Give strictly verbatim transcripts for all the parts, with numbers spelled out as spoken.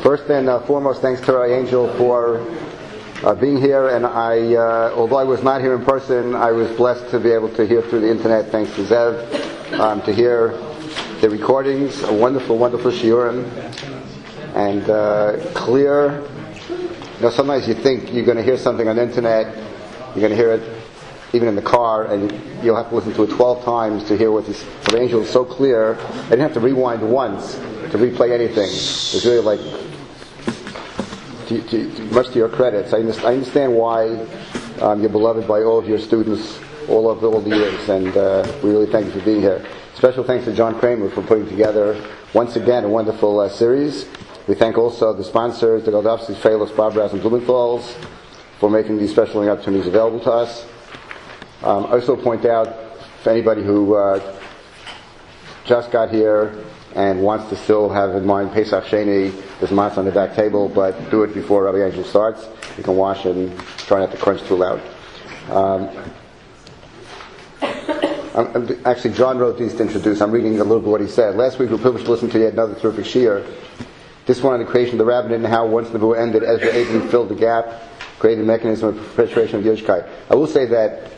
First and uh, foremost, thanks to our angel for uh, being here. And I, uh, although I was not here in person, I was blessed to be able to hear through the internet, thanks to Zev, um, to hear the recordings, a wonderful, wonderful shiurim, and uh, clear. You know, sometimes you think you're going to hear something on the internet, you're going to hear it even in the car, and you'll have to listen to it twelve times to hear what this what the angel is so clear. I didn't have to rewind once to replay anything. It's really like, to, to, to, much to your credit. So I, I understand why um, you're beloved by all of your students all of all the years, and uh, we really thank you for being here. Special thanks to John Kramer for putting together, once again, a wonderful uh, series. We thank also the sponsors, the Goldovsky Fellows, Barbara's and Blumenthal's, for making these special learning opportunities available to us. Um, I also point out, for anybody who uh, just got here and wants to still have in mind Pesach Sheni, there's matzah on the back table, but do it before Rabbi Angel starts. You can wash and try not to crunch too loud. Um, I'm, I'm, actually, John wrote these to introduce. I'm reading a little bit what he said. Last week we were privileged to listen to yet another terrific shiur. This one on the creation of the rabbinate and how once the Nebuah ended, Ezra ably filled the gap, created a mechanism of perpetuation of Yiddishkeit. I will say that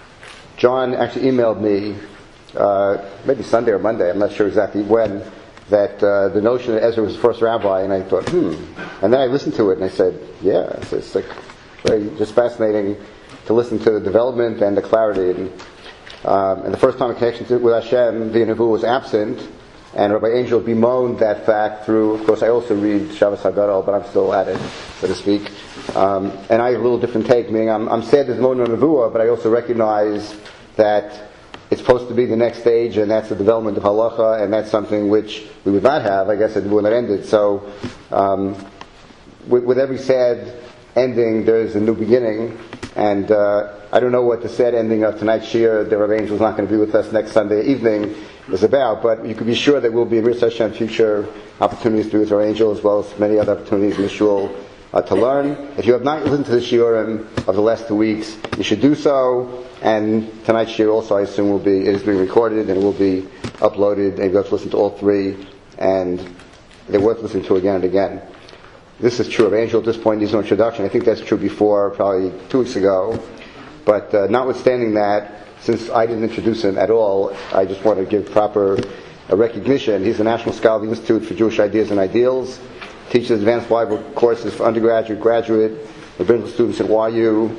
John actually emailed me, uh, maybe Sunday or Monday, I'm not sure exactly when, that uh, the notion that Ezra was the first rabbi, and I thought, hmm. And then I listened to it and I said, yeah, it's, it's like very just fascinating to listen to the development and the clarity. And, um, and the first time a connection to, with Hashem, the Nebuah was absent, and Rabbi Angel bemoaned that fact through, of course I also read Shabbos HaGadol, but I'm still at it, so to speak. Um, and I have a little different take, meaning I'm, I'm sad there's no Nebuah, but I also recognize that it's supposed to be the next stage, and that's the development of halacha, and that's something which we would not have, I guess, when it ended. So, um, with, with every sad ending, there's a new beginning, and uh, I don't know what the sad ending of tonight's shiur, the Rabbi Angel is not going to be with us next Sunday evening, is about, but you can be sure there will be in Hashem future opportunities to do with our angel, as well as many other opportunities in the shul uh, to learn. If you have not listened to the shiurim of the last two weeks, you should do so. And tonight's shiur also, I assume, will be it is being recorded and it will be uploaded, and you have to listen to all three, and they're worth listening to again and again. This is true of angel at this point. There's no introduction. I think that's true before, probably two weeks ago. But uh, notwithstanding that, since I didn't introduce him at all, I just want to give proper uh, recognition. He's the National Scholarly Institute for Jewish Ideas and Ideals, teaches advanced Bible courses for undergraduate, graduate, rabbinical students at Y U,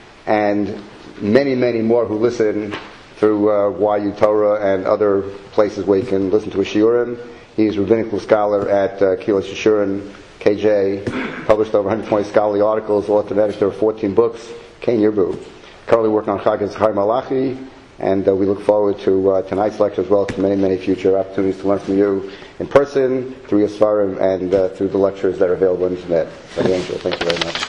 and many, many more who listen through uh, Y U Torah and other places where you can listen to a shiurim. He's a rabbinical scholar at uh, Kehillas Yeshurun, K J, published over one hundred twenty scholarly articles, authored editor of fourteen books, Kain Yirbu. Currently working on Chag Zechariah Malachi, and uh, we look forward to uh, tonight's lecture as well as to many, many future opportunities to learn from you in person, through your Sfarim, and uh, through the lectures that are available on the internet. Rabbi Angel, thank you very much.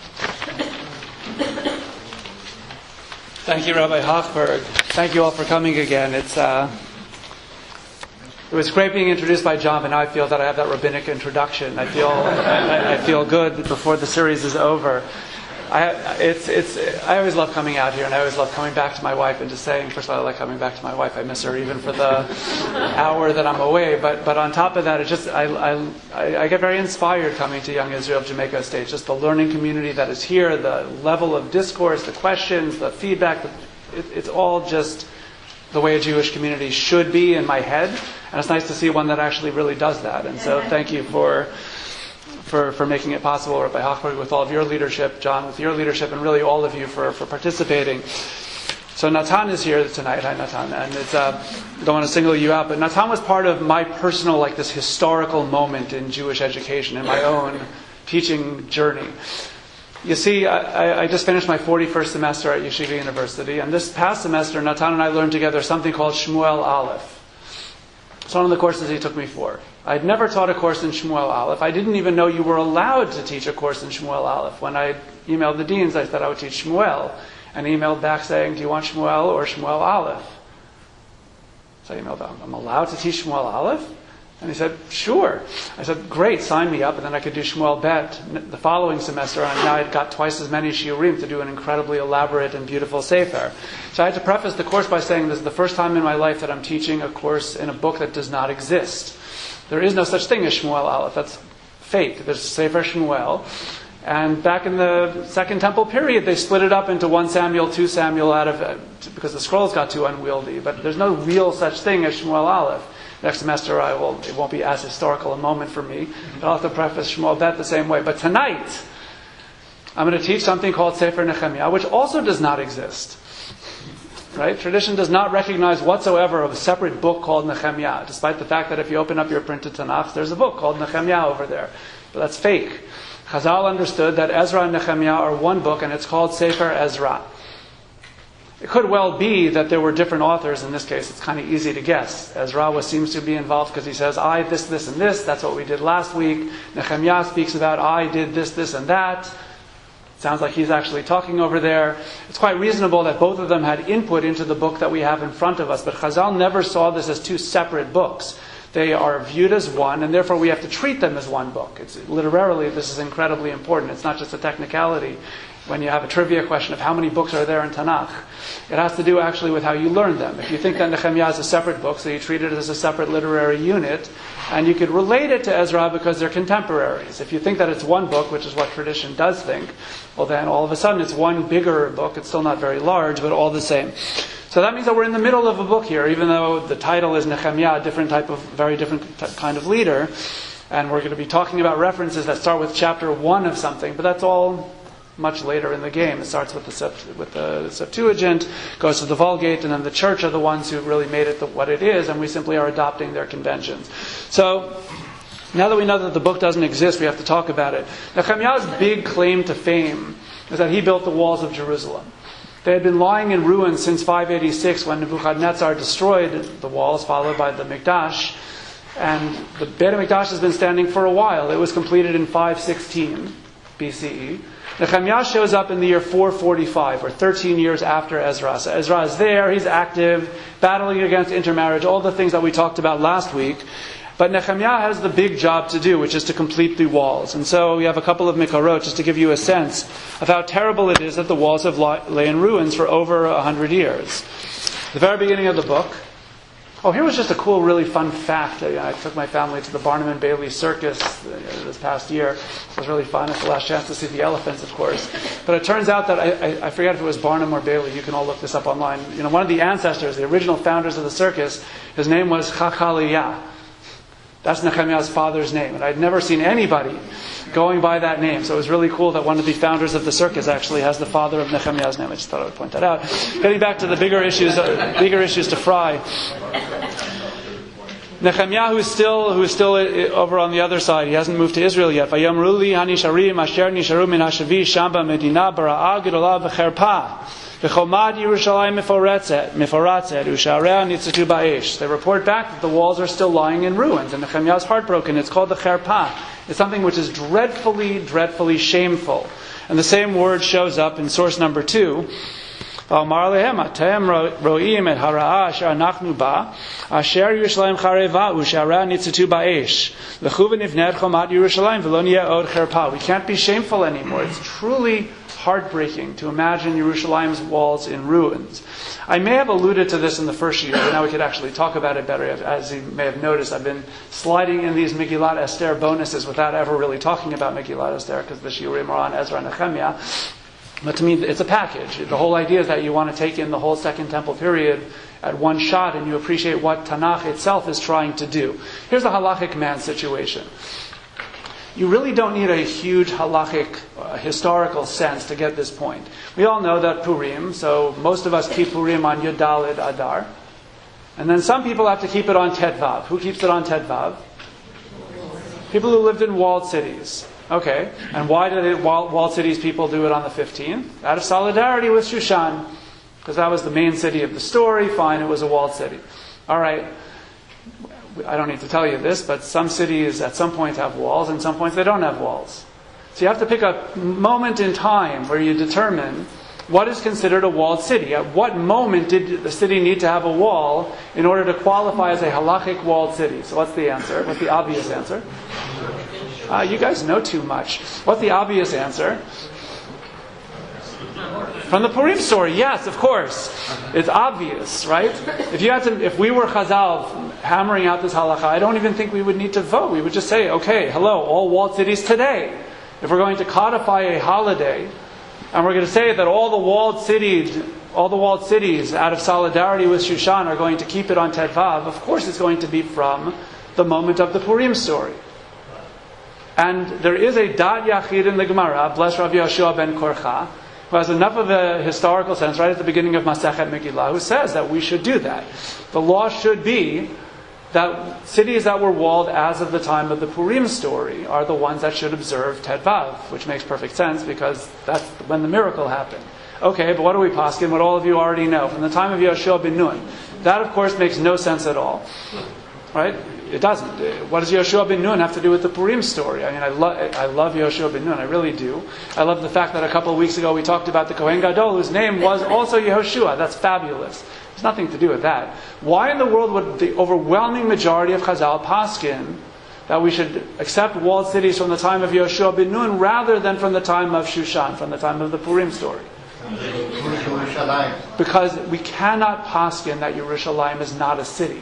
Thank you, Rabbi Hochberg. Thank you all for coming again. It's uh, it was great being introduced by John, but now I feel that I have that rabbinic introduction. I feel I, I feel good before the series is over. I, it's, it's, I always love coming out here, and I always love coming back to my wife and just saying, first of all, I like coming back to my wife. I miss her even for the hour that I'm away. But, but on top of that, it's just, I, I, I get very inspired coming to Young Israel Jamaica Stage. Just the learning community that is here, the level of discourse, the questions, the feedback, it, it's all just the way a Jewish community should be in my head. And it's nice to see one that actually really does that. And so thank you for... For, for making it possible, Rabbi Hochberg, with all of your leadership, John, with your leadership, and really all of you for, for participating. So Natan is here tonight. Hi, Natan. And it's, uh, don't want to single you out, but Natan was part of my personal, like this historical moment in Jewish education, in my own teaching journey. You see, I, I just finished my forty-first semester at Yeshiva University, and this past semester, Natan and I learned together something called Shmuel Aleph. It's one of the courses he took me for. I'd never taught a course in Shmuel Aleph. I didn't even know you were allowed to teach a course in Shmuel Aleph. When I emailed the deans, I said I would teach Shmuel, and he emailed back saying, do you want Shmuel or Shmuel Aleph? So I emailed back, I'm allowed to teach Shmuel Aleph? And he said, sure. I said, great, sign me up, and then I could do Shmuel Bet the following semester, and now I'd got twice as many shiurim to do an incredibly elaborate and beautiful sefer. So I had to preface the course by saying this is the first time in my life that I'm teaching a course in a book that does not exist. There is no such thing as Shmuel Aleph. That's fake. There's Sefer Shmuel. And back in the Second Temple period, they split it up into one Samuel, two Samuel, out of uh, because the scrolls got too unwieldy. But there's no real such thing as Shmuel Aleph. Next semester, I will. It won't be as historical a moment for me. But I'll have to preface Shmuel Bet the same way. But tonight, I'm going to teach something called Sefer Nehemiah, which also does not exist. Right? Tradition does not recognize whatsoever of a separate book called Nehemiah, despite the fact that if you open up your printed Tanakh, there's a book called Nehemiah over there. But that's fake. Chazal understood that Ezra and Nehemiah are one book, and it's called Sefer Ezra. It could well be that there were different authors. In this case, it's kind of easy to guess. Ezra was, seems to be involved because he says, I, this, this, and this. That's what we did last week. Nehemiah speaks about, I did this, this, and that. Sounds like he's actually talking over there. It's quite reasonable that both of them had input into the book that we have in front of us. But Chazal never saw this as two separate books. They are viewed as one, and therefore we have to treat them as one book. It's, literarily, this is incredibly important. It's not just a technicality. When you have a trivia question of how many books are there in Tanakh, it has to do actually with how you learn them. If you think that Nehemiah is a separate book, so you treat it as a separate literary unit, and you could relate it to Ezra because they're contemporaries. If you think that it's one book, which is what tradition does think, well then all of a sudden it's one bigger book. It's still not very large, but all the same. So that means that we're in the middle of a book here, even though the title is Nehemiah, a different type of, very different t- kind of leader. And we're going to be talking about references that start with chapter one of something, but that's all much later in the game. It starts with the, Sept- with the Septuagint, goes to the Vulgate, and then the church are the ones who really made it the, what it is, and we simply are adopting their conventions. So, now that we know that the book doesn't exist, we have to talk about it. Nehemiah's big claim to fame is that he built the walls of Jerusalem. They had been lying in ruins since five eighty-six when Nebuchadnezzar destroyed the walls, followed by the Mikdash. And the Beit HaMikdash has been standing for a while. It was completed in five sixteen B C E. Nehemiah shows up in the year four forty-five, or thirteen years after Ezra. So Ezra is there, he's active, battling against intermarriage, all the things that we talked about last week. But Nehemiah has the big job to do, which is to complete the walls. And so we have a couple of mikarot just to give you a sense of how terrible it is that the walls have lay in ruins for over a hundred years. The very beginning of the book. Oh, here was just a cool, really fun fact. I took my family to the Barnum and Bailey Circus this past year. It was really fun. It's the last chance to see the elephants, of course. But it turns out that, I, I, I forget if it was Barnum or Bailey. You can all look this up online. You know, one of the ancestors, the original founders of the circus, his name was Chachaliah. That's Nehemiah's father's name. And I'd never seen anybody going by that name. So it was really cool that one of the founders of the circus actually has the father of Nehemiah's name. I just thought I would point that out. Getting back to the bigger issues, uh, bigger issues to fry. Nehemiah, who is still, who is still over on the other side, he hasn't moved to Israel yet. Vayomru li hanisharim asher nisharu min hashavi shamba medina bara'a gedola v'cherpa. V'chomad Yerushalayim miforatzet, miforatzet, u'sharei nitzatu ba'esh. They report back that the walls are still lying in ruins, and Nehemiah is heartbroken. It's called the cherpa. It's something which is dreadfully, dreadfully shameful. And the same word shows up in source number two. V'amar lehem atem ro'im et hara'a asher anachnu ba, asher Yerushalayim chareva, u'sharei nitzatu ba'esh. L'chu v'nivnet chomad Yerushalayim v'lo niyeh od cherpa. We can't be shameful anymore. It's truly heartbreaking to imagine Yerushalayim's walls in ruins. I may have alluded to this in the first year, but now we could actually talk about it better. As you may have noticed, I've been sliding in these Megillat Esther bonuses without ever really talking about Megillat Esther, because the shiurim are on Ezra and Nehemiah. But to me, it's a package. The whole idea is that you want to take in the whole Second Temple period at one shot, and you appreciate what Tanakh itself is trying to do. Here's the halachic man situation. You really don't need a huge halachic, uh, historical sense to get this point. We all know that Purim, so most of us keep Purim on Yud Daled Adar. And then some people have to keep it on Tet Vav. Who keeps it on Tet Vav? People who lived in walled cities. Okay, and why do the walled, walled cities people do it on the fifteenth? Out of solidarity with Shushan. Because that was the main city of the story. Fine, it was a walled city. All right. I don't need to tell you this, but some cities at some point have walls, and some points they don't have walls. So you have to pick a moment in time where you determine what is considered a walled city. At what moment did the city need to have a wall in order to qualify as a halachic walled city? So what's the answer? What's the obvious answer? Uh, you guys know too much. What's the obvious answer? From the Purim story, yes, of course. It's obvious, right? If you had to, if we were Chazal hammering out this halacha, I don't even think we would need to vote. We would just say, okay, hello, all walled cities today. If we're going to codify a holiday, and we're going to say that all the walled cities, all the walled cities, out of solidarity with Shushan, are going to keep it on Tet Vav, of course it's going to be from the moment of the Purim story. And there is a Dat Yachid in the Gemara, bless Rabbi Yoshua ben Korcha, who has enough of a historical sense right at the beginning of Masechet Megillah, who says that we should do that. The law should be that cities that were walled as of the time of the Purim story are the ones that should observe Tet Vav, which makes perfect sense because that's when the miracle happened. Okay, but what do we paskin? What all of you already know. From the time of Yoshua ben Nun. That, of course, makes no sense at all. Right? It doesn't. What does Yoshua ben Nun have to do with the Purim story? I mean, I, lo- I love Yoshua ben Nun. I really do. I love the fact that a couple of weeks ago we talked about the Kohen Gadol, whose name was also Yehoshua. That's fabulous. There's nothing to do with that. Why in the world would the overwhelming majority of Chazal paskin that we should accept walled cities from the time of Yoshua ben Nun rather than from the time of Shushan, from the time of the Purim story? Because we cannot paskin that Yerushalayim is not a city.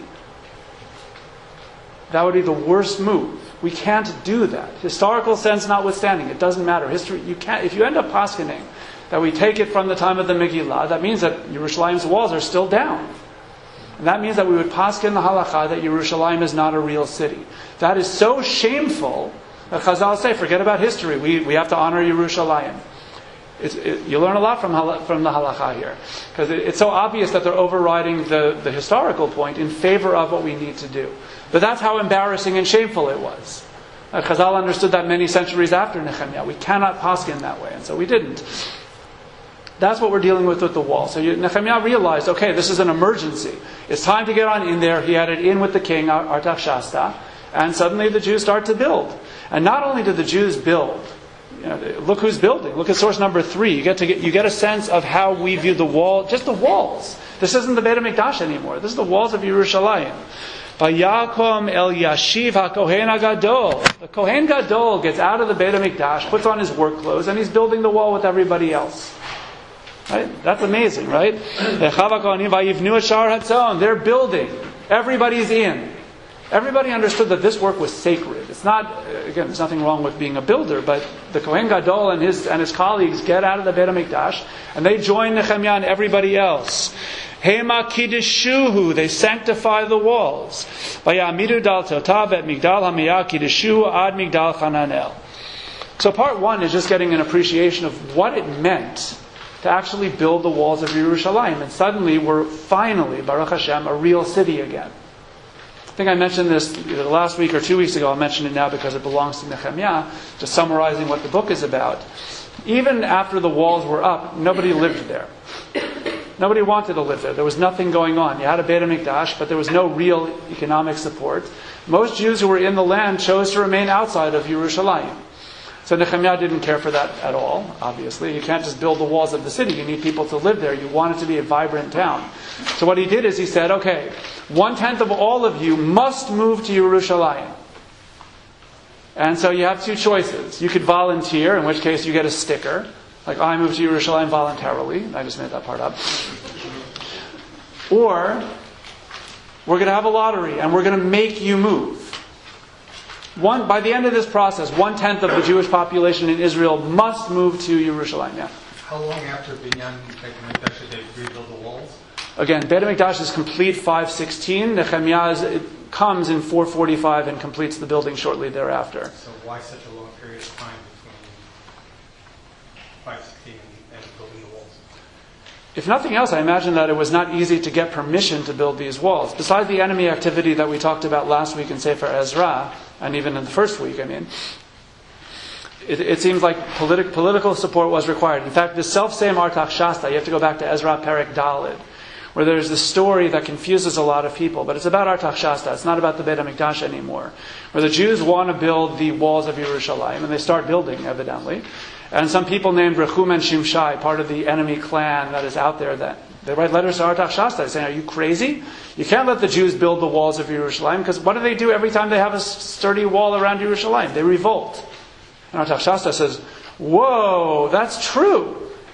That would be the worst move. We can't do that. Historical sense notwithstanding, it doesn't matter. History, you can't. If you end up paskining that we take it from the time of the Megillah, that means that Yerushalayim's walls are still down. And that means that we would paskin the halacha that Yerushalayim is not a real city. That is so shameful that Chazal say, forget about history. We we have to honor Yerushalayim. It's, it, you learn a lot from from the halacha here, because it, it's so obvious that they're overriding the, the historical point in favor of what we need to do. But that's how embarrassing and shameful it was. Uh, Chazal understood that many centuries after Nehemiah. We cannot paskin that way, and so we didn't. That's what we're dealing with with the wall. So you, Nehemiah realized, okay, this is an emergency. It's time to get on in there. He had it in with the king, Artaxerxes, and suddenly the Jews start to build. And not only did the Jews build, you know, look who's building. Look at source number three. You get to get you get a sense of how we view the wall, just the walls. This isn't the Beit HaMikdash anymore. This is the walls of Yerushalayim. Vayakom el Yashiv HaKohen HaGadol. The Kohen Gadol gets out of the Beit HaMikdash, puts on his work clothes, and he's building the wall with everybody else. Right? That's amazing, right? They're building. Everybody's in. Everybody understood that this work was sacred. It's not, again, there's nothing wrong with being a builder, but the Kohen Gadol and his and his colleagues get out of the Beit HaMikdash and they join Nehemiah and everybody else. Hema kiddushuhu, they sanctify the walls. Vayamidu dal totav et migdal hamiyah kiddushu ad migdal Hananel. So part one is just getting an appreciation of what it meant to actually build the walls of Yerushalayim, and suddenly we're finally, Baruch Hashem, a real city again. I think I mentioned this either last week or two weeks ago. I'll mention it now because it belongs to Nehemiah, just summarizing what the book is about. Even after the walls were up, nobody lived there. Nobody wanted to live there. There was nothing going on. You had a Beit HaMikdash, but there was no real economic support. Most Jews who were in the land chose to remain outside of Yerushalayim. So Nehemiah didn't care for that at all, obviously. You can't just build the walls of the city. You need people to live there. You want it to be a vibrant town. So what he did is he said, okay, one-tenth of all of you must move to Yerushalayim. And so you have two choices. You could volunteer, in which case you get a sticker. Like, I moved to Yerushalayim voluntarily. I just made that part up. Or, we're going to have a lottery, and we're going to make you move. One, by the end of this process, one-tenth of the Jewish population in Israel must move to Yerushalayim. Yeah. How long after Binyan Beit HaMikdash did they rebuild the walls? Again, Beit HaMikdash is complete five sixteen. Nehemiah is, it comes in four forty-five and completes the building shortly thereafter. So why such a long period of time between five sixteen and building the walls? If nothing else, I imagine that it was not easy to get permission to build these walls. Besides the enemy activity that we talked about last week in Sefer Ezra, and even in the first week, I mean, it, it seems like politi- political support was required. In fact, the self-same Artaxerxes, you have to go back to Ezra Perek Daled, where there's this story that confuses a lot of people. But it's about Artaxerxes. It's not about the Beit HaMikdash anymore. Where the Jews want to build the walls of Yerushalayim, and they start building, evidently. And some people named Rechum and Shimshai, part of the enemy clan that is out there, that they write letters to Artaxerxes saying, are you crazy? You can't let the Jews build the walls of Yerushalayim, because what do they do every time they have a sturdy wall around Yerushalayim? They revolt. And Artaxerxes says, whoa, that's true.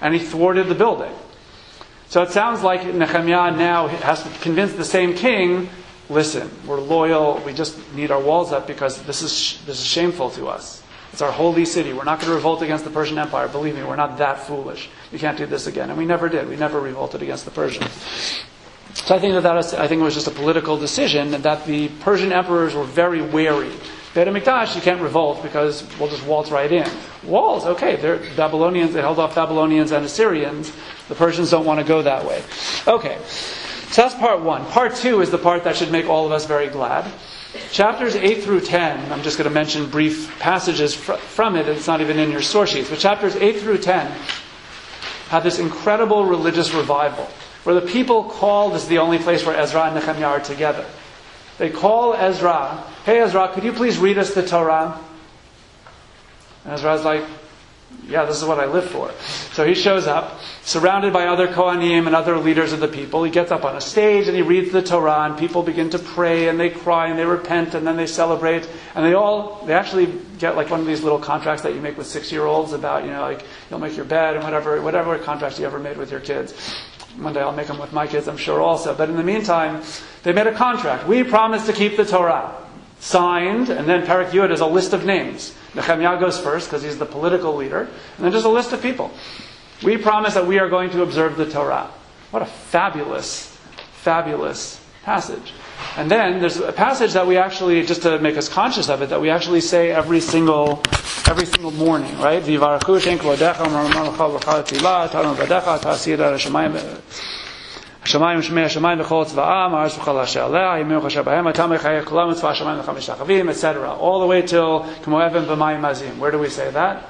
and he thwarted the building. So it sounds like Nehemiah now has to convince the same king, listen, we're loyal, we just need our walls up because this is this is shameful to us. It's our holy city. We're not going to revolt against the Persian Empire. Believe me, we're not that foolish. We can't do this again. And we never did. We never revolted against the Persians. So I think that, that was, I think it was just a political decision, and that the Persian emperors were very wary. Beit HaMikdash, you can't revolt because we'll just waltz right in. Walls, okay, they're Babylonians, they held off Babylonians and Assyrians. The Persians don't want to go that way. Okay, so that's part one. Part two is the part that should make all of us very glad. Chapters eight through ten, I'm just going to mention brief passages fr- from it, it's not even in your source sheets, but chapters eight through ten have this incredible religious revival, where the people call, this is the only place where Ezra and Nehemiah are together. They call Ezra, hey Ezra, could you please read us the Torah? And Ezra's like, yeah, this is what I live for. So he shows up, surrounded by other Kohanim and other leaders of the people. He gets up on a stage and he reads the Torah, and people begin to pray and they cry and they repent and then they celebrate. And they all, they actually get like one of these little contracts that you make with six-year-olds about, you know, like you'll make your bed and whatever, whatever contracts you ever made with your kids. One day I'll make them with my kids, I'm sure also. But in the meantime, they made a contract. We promise to keep the Torah. Signed, and then Perek Yud is a list of names. Nehemiah goes first because he's the political leader. And then just a list of people. We promise that we are going to observe the Torah. What a fabulous, fabulous passage. And then there's a passage that we actually, just to make us conscious of it, that we actually say every single every single morning, right? V'yivarechu shem kvodecha u'marmar l'cha v'tzilah, ta'anu v'decha, ta'asir ha'shamayim Hashemayim shmei Hashemayim v'chol tzva'am, ha'aretz v'chol asher aleh, ha'yimim asher bahem, ha'tamei chayei kulam, tzva Hashemayim l'cha mishtachavim, et cetera. All the way till K'mo Even b'mayim azim. Where do we say that?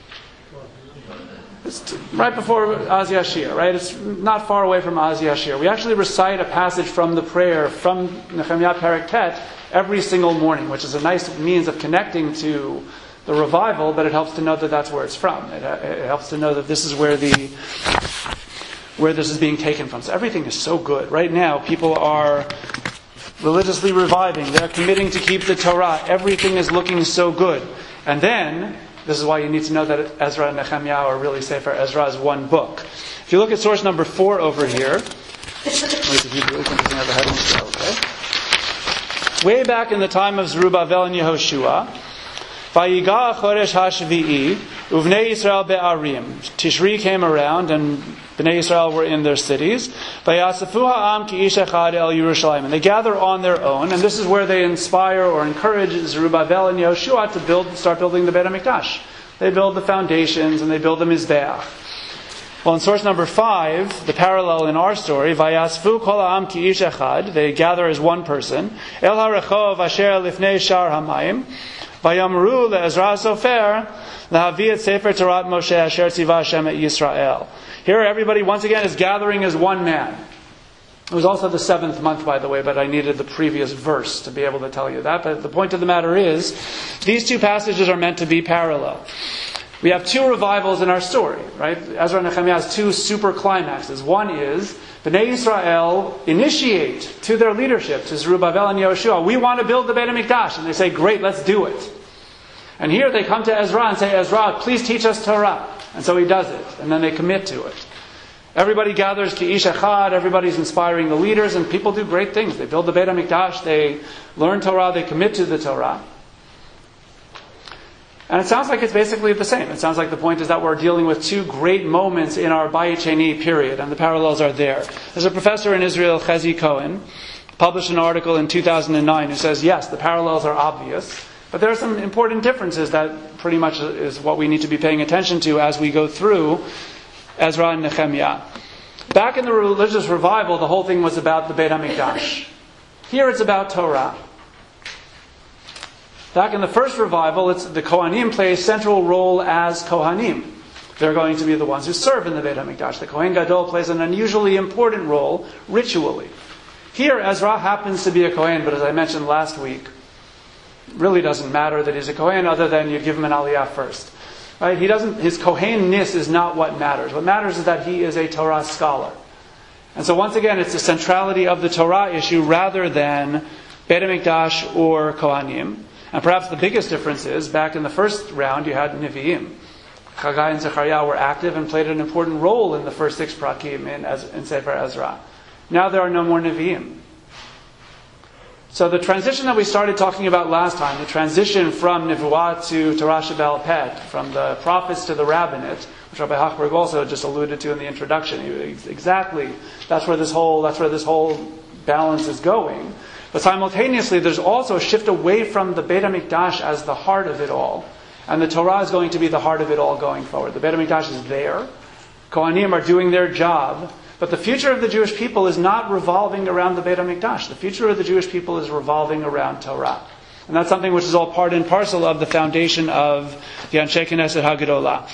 It's right before Az Yashir, right? It's not far away from Az Yashir. We actually recite a passage from the prayer from Nehemiah Perek Tet every single morning, which is a nice means of connecting to the revival, but it helps to know that that's where it's from. It, it helps to know that this is where the where this is being taken from. So everything is so good. Right now, people are religiously reviving. They're committing to keep the Torah. Everything is looking so good. And then, this is why you need to know that Ezra and Nehemiah are really Sefer Ezra is one book. If you look at source number four over here, way back in the time of Zerubbabel and Yehoshua, Vayiga Chodesh HaShvi'i, Uvnei Yisrael Be'arim. Tishri came around and Bnei Yisrael were in their cities. Vayasafu ha'am ki ish echad el Yerushalayim. And they gather on their own, and this is where they inspire or encourage Zerubbabel and Yehoshua to build, start building the Beit HaMikdash. They build the foundations and they build the Mizbeach. Well, in source number five, the parallel in our story, Vayasfu kol ha'am ki ish echad. They gather as one person. El ha'rechov asher lifnei shar hamayim. Vayamru le'ezra sofer lahavi et sefer Torat Moshe asher tzivah Hashem et Yisrael. Here everybody once again is gathering as one man. It was also the seventh month, by the way, but I needed the previous verse to be able to tell you that. But the point of the matter is, these two passages are meant to be parallel. We have two revivals in our story, right? Ezra and Nehemiah has two super climaxes. One is, Bnei Yisrael initiate to their leadership, to Zerubbabel and Yehoshua, we want to build the Beit HaMikdash. And they say, great, let's do it. And here they come to Ezra and say, Ezra, please teach us Torah. And so he does it. And then they commit to it. Everybody gathers ki ish echad. Everybody's inspiring the leaders. And people do great things. They build the Beit HaMikdash. They learn Torah. They commit to the Torah. And it sounds like it's basically the same. It sounds like the point is that we're dealing with two great moments in our Bayit Sheni period. And the parallels are there. There's a professor in Israel, Chezi Cohen, published an article in two thousand nine who says, yes, the parallels are obvious. But there are some important differences that pretty much is what we need to be paying attention to as we go through Ezra and Nehemiah. Back in the religious revival, the whole thing was about the Beit HaMikdash. Here it's about Torah. Back in the first revival, it's the Kohanim play a central role as Kohanim. They're going to be the ones who serve in the Beit HaMikdash. The Kohen Gadol plays an unusually important role ritually. Here, Ezra happens to be a Kohen, but as I mentioned last week, really doesn't matter that he's a Kohen other than you give him an aliyah first. Right? He doesn't, his Kohen-ness is not what matters. What matters is that he is a Torah scholar. And so once again, it's the centrality of the Torah issue rather than Beit HaMikdash or Kohanim. And perhaps the biggest difference is, back in the first round, you had Nevi'im. Chagai and Zechariah were active and played an important role in the first six prakim in, in Sefer Ezra. Now there are no more Nevi'im. So the transition that we started talking about last time, the transition from Nevuah to Torah Sheba'al Peh, from the prophets to the rabbinate, which Rabbi Hochberg also just alluded to in the introduction. Exactly, that's where this whole that's where this whole balance is going. But simultaneously, there's also a shift away from the Beit HaMikdash as the heart of it all, and the Torah is going to be the heart of it all going forward. The Beit HaMikdash is there. Kohanim are doing their job. But the future of the Jewish people is not revolving around the Beit HaMikdash. The future of the Jewish people is revolving around Torah. And that's something which is all part and parcel of the foundation of the Anshe Knesset HaGedolah.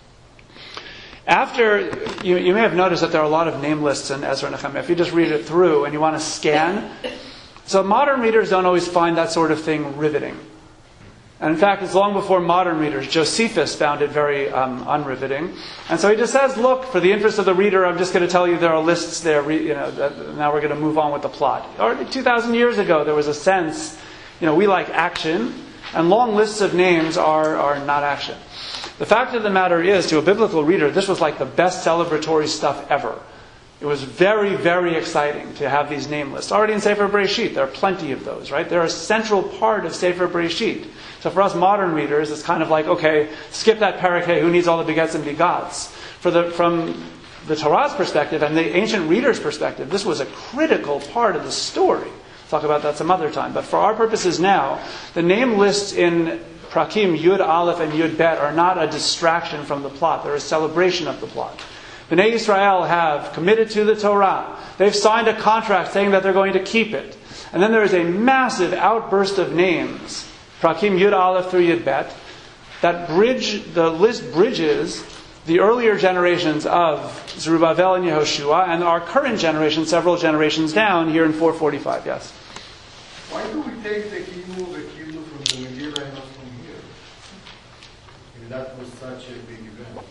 After, you, you may have noticed that there are a lot of name lists in Ezra and Nehemiah. If you just read it through and you want to scan. So modern readers don't always find that sort of thing riveting. And in fact, it's long before modern readers. Josephus found it very um, unriveting. And so he just says, look, for the interest of the reader, I'm just going to tell you there are lists there. You know, that, now we're going to move on with the plot. Or two thousand years ago, there was a sense, you know, we like action, and long lists of names are, are not action. The fact of the matter is, to a biblical reader, this was like the best celebratory stuff ever. It was very, very exciting to have these name lists. Already in Sefer Bereshit, there are plenty of those, right? They're a central part of Sefer Bereshit. So for us modern readers, it's kind of like, okay, skip that parakeh, who needs all the begets and begats? For the, from the Torah's perspective and the ancient reader's perspective, this was a critical part of the story. We'll talk about that some other time. But for our purposes now, the name lists in Prakim Yud Aleph and Yud Bet are not a distraction from the plot. They're a celebration of the plot. Bnei Yisrael have committed to the Torah. They've signed a contract saying that they're going to keep it. And then there is a massive outburst of names, Prakim Yud Aleph through Yud Bet, that bridge, the list bridges the earlier generations of Zerubbabel and Yehoshua and our current generation, several generations down, here in four forty-five. Yes? Why do we take the Kimu, the Kimu from the Megillah and not from here? If that was such a big event.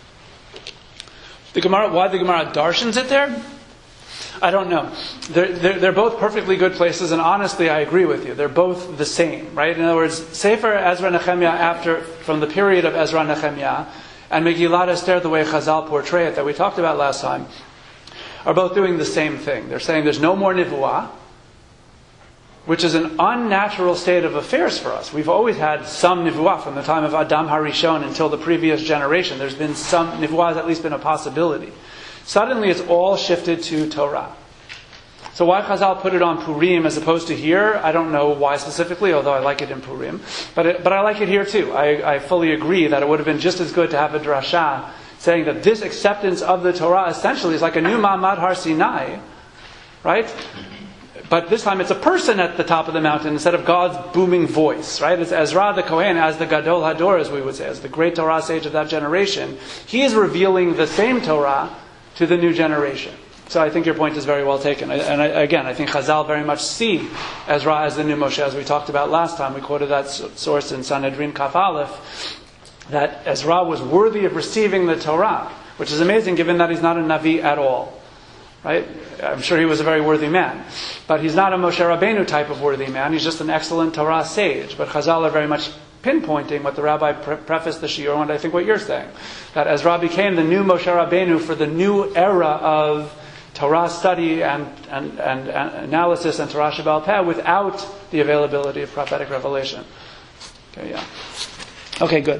The Gemara, why the Gemara darshans it there? I don't know. They're, they're, they're both perfectly good places, and honestly, I agree with you. They're both the same, right? In other words, Sefer Ezra Nehemiah, after from the period of Ezra Nehemiah, and Megillat Esther, the way Chazal portray it, that we talked about last time, are both doing the same thing. They're saying there's no more Nivuah, which is an unnatural state of affairs for us. We've always had some Nivuah from the time of Adam HaRishon until the previous generation. There's been some, Nivuah has at least been a possibility. Suddenly it's all shifted to Torah. So why Chazal put it on Purim as opposed to here, I don't know why specifically, although I like it in Purim. But it, but I like it here too. I, I fully agree that it would have been just as good to have a drasha saying that this acceptance of the Torah essentially is like a new Ma'amad Har Sinai, right? But this time it's a person at the top of the mountain instead of God's booming voice, right? It's Ezra the Kohen, as the Gadol Hador, as we would say, as the great Torah sage of that generation. He is revealing the same Torah to the new generation. So I think your point is very well taken. And I, again, I think Chazal very much see Ezra as the new Moshe, as we talked about last time. We quoted that source in Sanhedrin Kaf Aleph, that Ezra was worthy of receiving the Torah, which is amazing given that he's not a Navi at all. Right? I'm sure he was a very worthy man. But he's not a Moshe Rabbeinu type of worthy man. He's just an excellent Torah sage. But Chazal are very much pinpointing what the rabbi pre- prefaced the shiur, and I think what you're saying. That Ezra became the new Moshe Rabbeinu for the new era of Torah study and, and, and, and analysis and Torah Sheba'al Peh without the availability of prophetic revelation. Okay, yeah. Okay, good.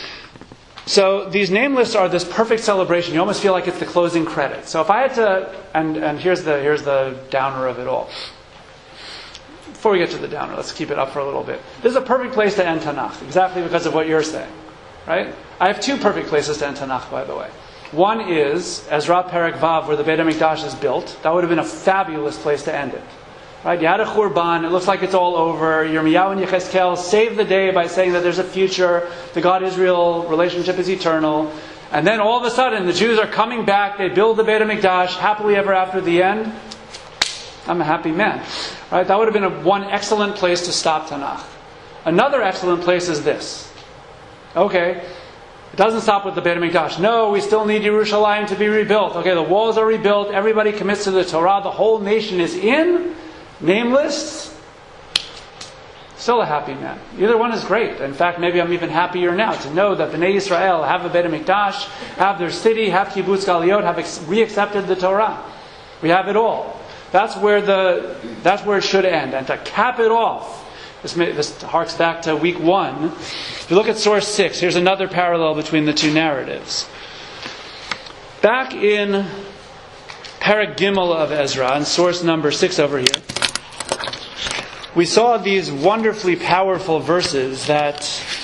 So these name lists are this perfect celebration. You almost feel like it's the closing credits. So if I had to, and, and here's the here's the downer of it all. Before we get to the downer, let's keep it up for a little bit. This is a perfect place to end Tanakh, exactly because of what you're saying. Right? I have two perfect places to end Tanakh, by the way. One is Ezra Perek Vav, where the Beit HaMikdash is built. That would have been a fabulous place to end it. Right? You had a Churban, it looks like it's all over. Yirmiyahu and Yechezkel save the day by saying that there's a future. The God-Israel relationship is eternal. And then all of a sudden, the Jews are coming back. They build the Beit HaMikdash, happily ever after the end. I'm a happy man. Right? That would have been a, one excellent place to stop Tanakh. Another excellent place is this. Okay, it doesn't stop with the Beit HaMikdash. No, we still need Yerushalayim to be rebuilt. Okay, the walls are rebuilt. Everybody commits to the Torah. The whole nation is in. Name lists. still a happy man. Either one is great. In fact, maybe I'm even happier now to know that Bnei Yisrael have a Beit HaMikdash, have their city, have Kibbutz Galiot, have ex- re-accepted the Torah. We have it all. That's where the that's where it should end. And to cap it off, this, may, this harks back to week one. If you look at source six, here's another parallel between the two narratives. Back in Perek Gimel of Ezra, and source number six over here, we saw these wonderfully powerful verses that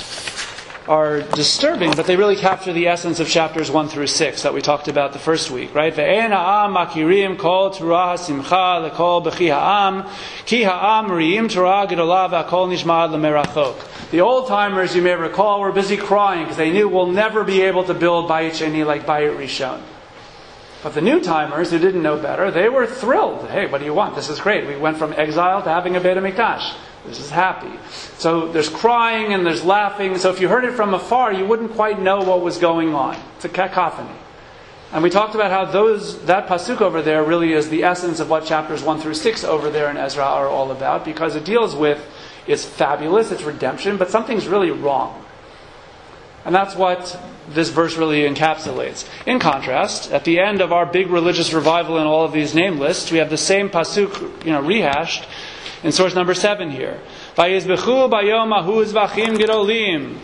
are disturbing, but they really capture the essence of chapters one through six that we talked about the first week, right? Ve'en ha'am makirim kol Torah simcha lekol b'chi ha'am ki ha'am ri'im Torah gedolah v'akol nishma'ad l'merachok. The old-timers, you may recall, were busy crying because they knew we'll never be able to build Bayit Sheni like Bayit Rishon. But the new-timers who didn't know better, they were thrilled. Hey, what do you want? This is great. We went from exile to having a Beit HaMikdash. This is happy. So there's crying and there's laughing. So if you heard it from afar, you wouldn't quite know what was going on. It's a cacophony. And we talked about how those that pasuk over there really is the essence of what chapters one through six over there in Ezra are all about, because it deals with, it's fabulous, it's redemption, but something's really wrong. And that's what this verse really encapsulates. In contrast, at the end of our big religious revival in all of these name lists, we have the same pasuk, you know, rehashed in source number seven here. Vayizbechu bayom ahu zvachim gedolim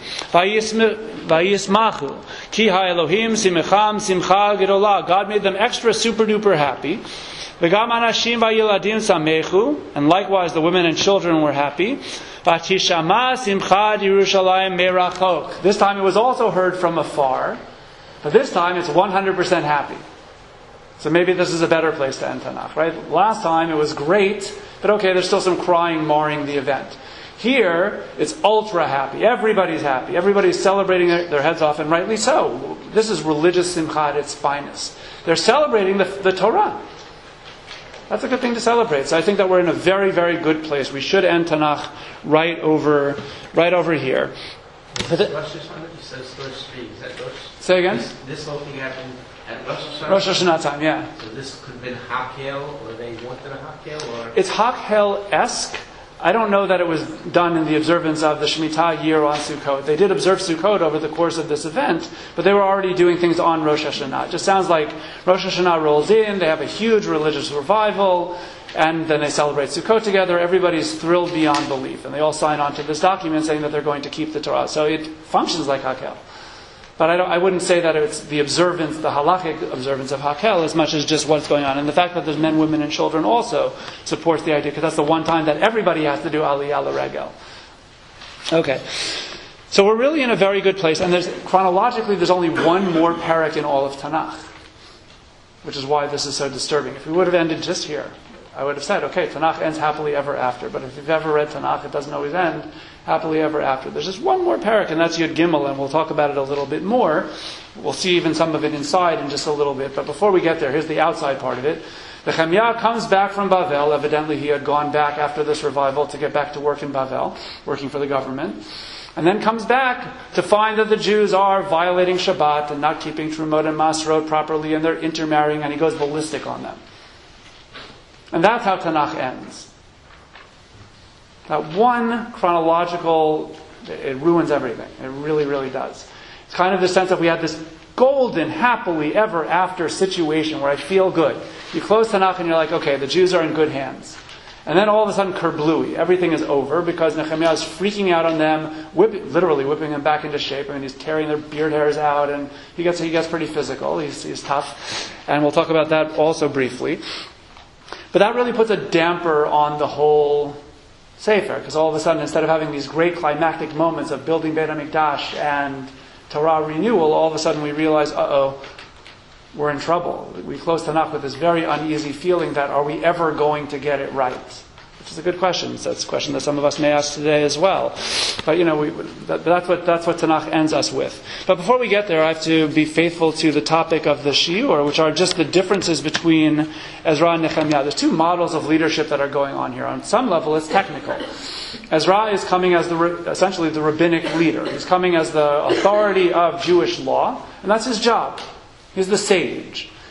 vayismachu ki ha'elohim simecham simcha gedolah. God made them extra super duper happy. V'gam anashim vayiladim samechu, and likewise the women and children were happy. V'tishama simcha Yerushalayim merachok. This time it was also heard from afar, but this time it's one hundred percent happy. So maybe this is a better place to end Tanakh, right? Last time it was great, but okay, there's still some crying marring the event. Here, it's ultra happy. Everybody's happy. Everybody's celebrating their, their heads off, and rightly so. This is religious simcha at its finest. They're celebrating the, the Torah. That's a good thing to celebrate. So I think that we're in a very, very good place. We should end Tanakh right over, right over here. Rosh Hashanah, you said source three. Is that Rosh? Say again? This, this whole thing happened at Rosh Hashanah? Rosh Hashanah time, yeah. So this could have been Hakel, or they wanted a Hakel, or... It's Hakel-esque. I don't know that it was done in the observance of the Shemitah year on Sukkot. They did observe Sukkot over the course of this event, but they were already doing things on Rosh Hashanah. It just sounds like Rosh Hashanah rolls in, they have a huge religious revival, and then they celebrate Sukkot together. Everybody's thrilled beyond belief, and they all sign on to this document saying that they're going to keep the Torah. So it functions like Hakel. But I, don't, I wouldn't say that it's the observance, the halachic observance of Hakel, as much as just what's going on. And the fact that there's men, women, and children also supports the idea, because that's the one time that everybody has to do Aliyah L'Regel. Okay. So we're really in a very good place. And there's chronologically, there's only one more parak in all of Tanakh, which is why this is so disturbing. If we would have ended just here, I would have said, okay, Tanakh ends happily ever after. But if you've ever read Tanakh, it doesn't always end happily ever after. There's just one more parak, and that's Yud Gimel, and we'll talk about it a little bit more. We'll see even some of it inside in just a little bit. But before we get there, here's the outside part of it. Nehemiah comes back from Bavel. Evidently he had gone back after this revival to get back to work in Bavel, working for the government. And then comes back to find that the Jews are violating Shabbat and not keeping Trumot and Masrot properly, and they're intermarrying, and he goes ballistic on them. And that's how Tanakh ends. That one chronological, it ruins everything. It really, really does. It's kind of the sense that we had this golden, happily ever after situation where I feel good. You close Tanakh and you're like, okay, the Jews are in good hands. And then all of a sudden, kerblooey, everything is over because Nehemiah is freaking out on them, whipping, literally whipping them back into shape. I mean, he's tearing their beard hairs out, and he gets he gets pretty physical. He's, he's tough. And we'll talk about that also briefly. But that really puts a damper on the whole Sefer, because all of a sudden, instead of having these great climactic moments of building Beit HaMikdash and Torah renewal, all of a sudden we realize, uh-oh, we're in trouble. We close Tanakh with this very uneasy feeling that, are we ever going to get it right? Which is a good question. So that's a question that some of us may ask today as well. But, you know, we, that, that's what that's what Tanakh ends us with. But before we get there, I have to be faithful to the topic of the Shiur, which are just the differences between Ezra and Nehemiah. There's two models of leadership that are going on here. On some level, it's technical. Ezra is coming as the essentially the rabbinic leader. He's coming as the authority of Jewish law, and that's his job. He's the sage.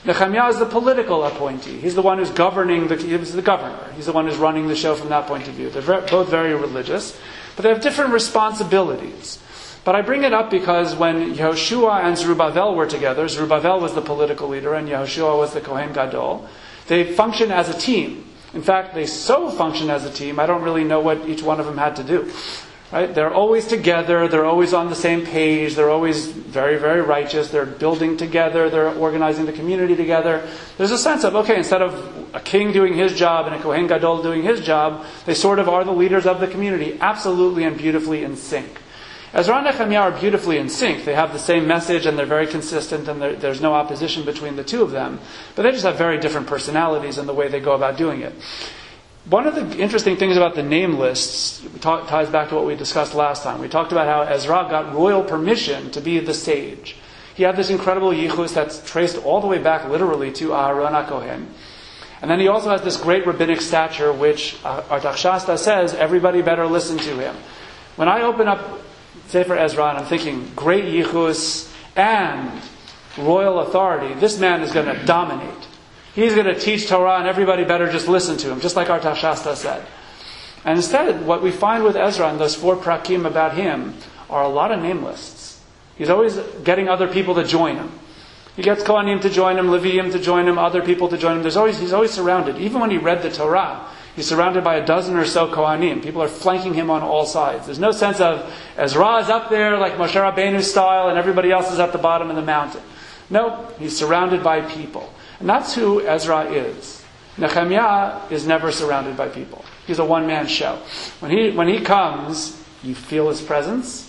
Nehemiah is the political appointee. He's the one who's governing, the, he's the governor. He's the one who's running the show from that point of view. They're very, both very religious, but they have different responsibilities. But I bring it up because when Yehoshua and Zerubbabel were together, Zerubbabel was the political leader and Yehoshua was the Kohen Gadol, they function as a team. In fact, they so function as a team, I don't really know what each one of them had to do. Right? They're always together, they're always on the same page, they're always very, very righteous, they're building together, they're organizing the community together. There's a sense of, okay, instead of a king doing his job and a Kohen Gadol doing his job, they sort of are the leaders of the community, absolutely and beautifully in sync. Ezra and Nehemiah are beautifully in sync. They have the same message and they're very consistent and there's no opposition between the two of them. But they just have very different personalities in the way they go about doing it. One of the interesting things about the name lists talk, ties back to what we discussed last time. We talked about how Ezra got royal permission to be the sage. He had this incredible yichus that's traced all the way back literally to Aharon HaKohen. And then he also has this great rabbinic stature which uh, Artaxerxes says everybody better listen to him. When I open up Sefer Ezra and I'm thinking great yichus and royal authority, this man is going to dominate. He's going to teach Torah and everybody better just listen to him, just like Artaxerxes said. And instead, what we find with Ezra and those four prakim about him are a lot of name lists. He's always getting other people to join him. He gets Kohanim to join him, Leviim to join him, other people to join him. There's always, he's always surrounded. Even when he read the Torah, he's surrounded by a dozen or so Kohanim. People are flanking him on all sides. There's no sense of Ezra is up there like Moshe Rabbeinu style and everybody else is at the bottom of the mountain. No, he's surrounded by people. And that's who Ezra is. Nehemiah is never surrounded by people. He's a one-man show. When he when he comes, you feel his presence,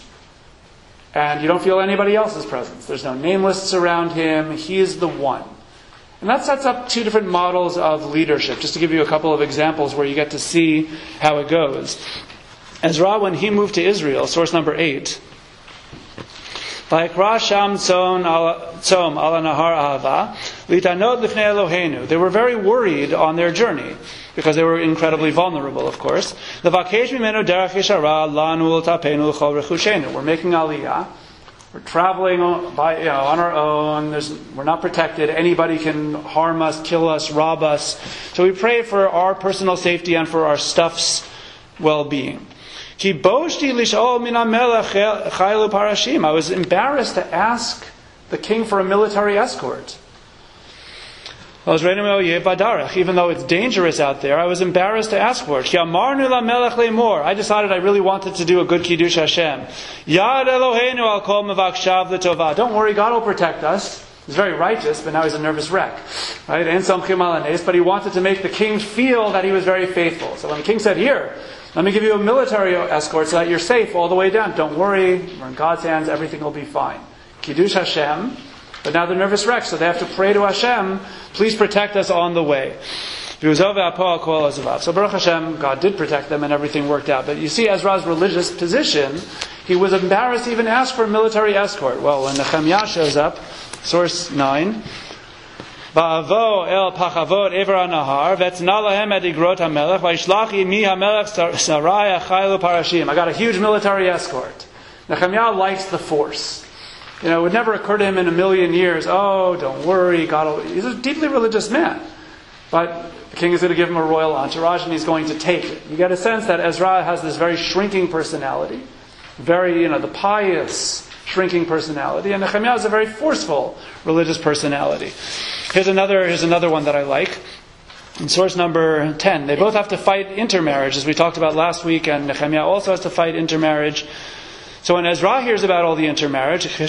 and you don't feel anybody else's presence. There's no name lists around him. He is the one. And that sets up two different models of leadership, just to give you a couple of examples where you get to see how it goes. Ezra, when he moved to Israel, source number eight, Vayikra Sham Tzom ala Nahar Ahava Litanod Lifnei Eloheinu. They were very worried on their journey because they were incredibly vulnerable, of course. Levakesh mimenu derech yeshara lanu l'tapenu l'chol rechushenu. We're making aliyah. We're traveling by, you know, on our own. There's, we're not protected. Anybody can harm us, kill us, rob us. So we pray for our personal safety and for our stuff's well-being. I was embarrassed to ask the king for a military escort. Even though it's dangerous out there, I was embarrassed to ask for it. I decided I really wanted to do a good Kiddush Hashem. Don't worry, God will protect us. He's very righteous, but now he's a nervous wreck. Right? But he wanted to make the king feel that he was very faithful. So when the king said, here, let me give you a military escort so that you're safe all the way down. Don't worry, we're in God's hands, everything will be fine. Kiddush Hashem. But now they're nervous wrecks, so they have to pray to Hashem, please protect us on the way. So Baruch Hashem, God did protect them and everything worked out. But you see Ezra's religious position, he was embarrassed to even ask for a military escort. Well, when Nehemiah shows up, source nine, Va'avo el pachavot ever anahar v'etzna lahem et igrot hamelech v'yishlach imi hamelech saraya chaylu parashim. I got a huge military escort. Nehemiah likes the force. You know, it would never occur to him in a million years, oh, don't worry, God will... He's a deeply religious man. But the king is going to give him a royal entourage and he's going to take it. You get a sense that Ezra has this very shrinking personality. Very, you know, the pious, shrinking personality. And Nehemiah is a very forceful religious personality. Here's another, here's another one that I like. In source number ten. They both have to fight intermarriage, as we talked about last week, and Nehemiah also has to fight intermarriage. So when Ezra hears about all the intermarriage, I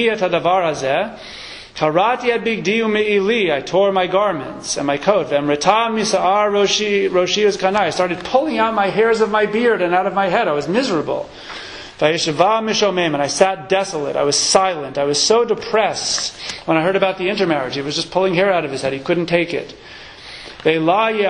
tore my garments and my coat. I started pulling out my hairs of my beard and out of my head. I was miserable. And I sat desolate. I was silent. I was so depressed when I heard about the intermarriage. He was just pulling hair out of his head. He couldn't take it. It worked.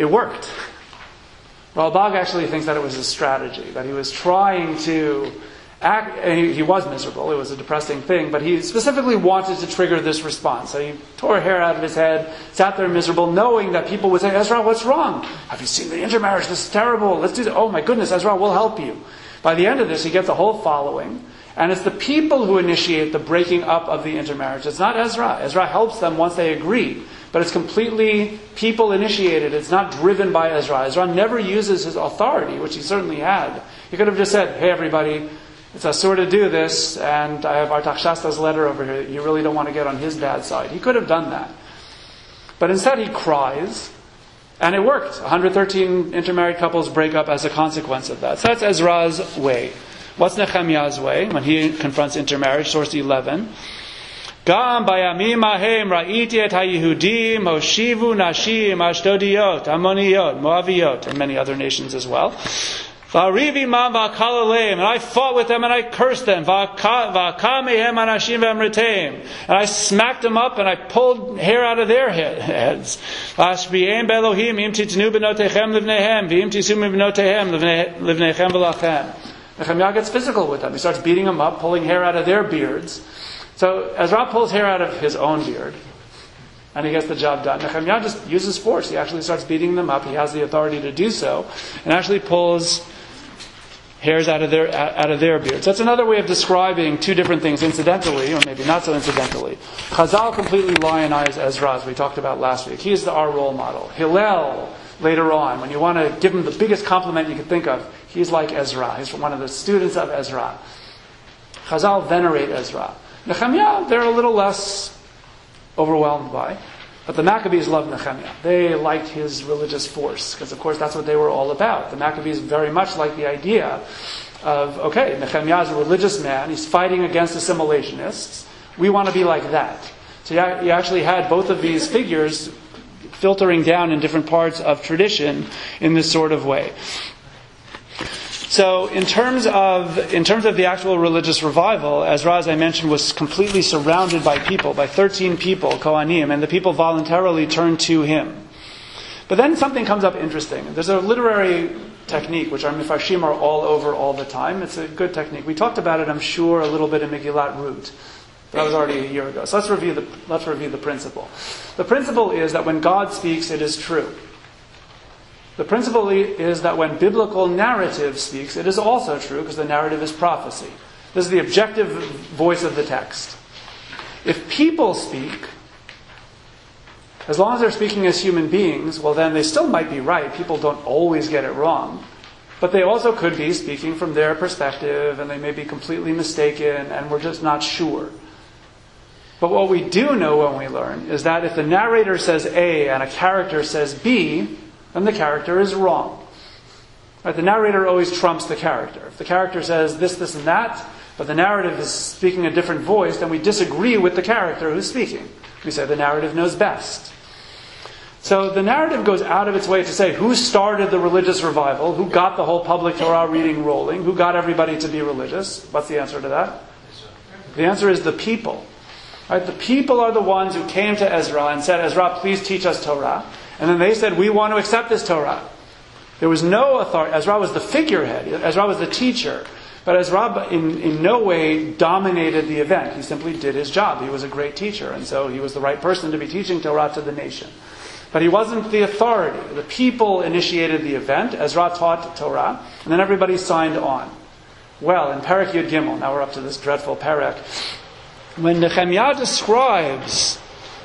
Ralbag actually thinks that it was a strategy, that he was trying to Act, and he, he was miserable. It was a depressing thing, but he specifically wanted to trigger this response. So he tore hair out of his head, sat there miserable, knowing that people would say, Ezra, what's wrong? Have you seen the intermarriage? This is terrible. Let's do this. Oh my goodness, Ezra, we'll help you. By the end of this, he gets a whole following. And it's the people who initiate the breaking up of the intermarriage. It's not Ezra. Ezra helps them once they agree. But it's completely people initiated. It's not driven by Ezra. Ezra never uses his authority, which he certainly had. He could have just said, hey everybody, it's asur to do this, and I have Artaxerxes' letter over here. You really don't want to get on his bad side. He could have done that. But instead he cries, and it worked. one hundred thirteen intermarried couples break up as a consequence of that. So that's Ezra's way. What's Nehemiah's way when he confronts intermarriage? Source eleven. Gam bayamim ahem ra'iti et haYehudim hoshivu nashim ashdodiyot, Ammoniyot, Moaviyot, and many other nations as well. Va'arivimam va'akal and I fought with them and I cursed them. Va'akamehem anashim v'amritem, and I smacked them up and I pulled hair out of their heads. Va'ashbiyem be'Elohim im titnu benotechem livnehem v'im tisum benotehem livnechem v'lachem. Nehemiah gets physical with them. He starts beating them up, pulling hair out of their beards. So Ezra pulls hair out of his own beard, and he gets the job done. Nehemiah just uses force. He actually starts beating them up. He has the authority to do so, and actually pulls hairs out of their out of their beards. That's another way of describing two different things incidentally, or maybe not so incidentally. Chazal completely lionize Ezra, as we talked about last week. He is our role model. Hillel, later on, when you want to give him the biggest compliment you could think of, he's like Ezra. He's one of the students of Ezra. Chazal venerate Ezra. Nehemiah, they're a little less overwhelmed by. But the Maccabees loved Nehemiah. They liked his religious force, because of course that's what they were all about. The Maccabees very much liked the idea of, okay, Nehemiah is a religious man. He's fighting against assimilationists. We want to be like that. So you actually had both of these figures filtering down in different parts of tradition in this sort of way. So in terms of in terms of the actual religious revival, Ezra, as I mentioned, was completely surrounded by people, by thirteen people, Kohanim, and the people voluntarily turned to him. But then something comes up interesting. There's a literary technique, which our Mefarshim are all over all the time. It's a good technique. We talked about it, I'm sure, a little bit in Megillat Rut. That was already a year ago. So let's review the let's review the principle. The principle is that when God speaks, it is true. The principle is that when biblical narrative speaks, it is also true, because the narrative is prophecy. This is the objective voice of the text. If people speak, as long as they're speaking as human beings, well then they still might be right. People don't always get it wrong. But they also could be speaking from their perspective, and they may be completely mistaken, and we're just not sure. But what we do know when we learn is that if the narrator says A and a character says B, then the character is wrong. Right? The narrator always trumps the character. If the character says this, this, and that, but the narrative is speaking a different voice, then we disagree with the character who's speaking. We say the narrative knows best. So the narrative goes out of its way to say who started the religious revival, who got the whole public Torah reading rolling, who got everybody to be religious. What's the answer to that? The answer is the people. Right? The people are the ones who came to Ezra and said, Ezra, please teach us Torah. And then they said, we want to accept this Torah. There was no authority. Ezra was the figurehead. Ezra was the teacher. But Ezra in, in no way dominated the event. He simply did his job. He was a great teacher. And so he was the right person to be teaching Torah to the nation. But he wasn't the authority. The people initiated the event. Ezra taught Torah. And then everybody signed on. Well, in Perek Yud Gimel, now we're up to this dreadful Perek, when Nehemiah describes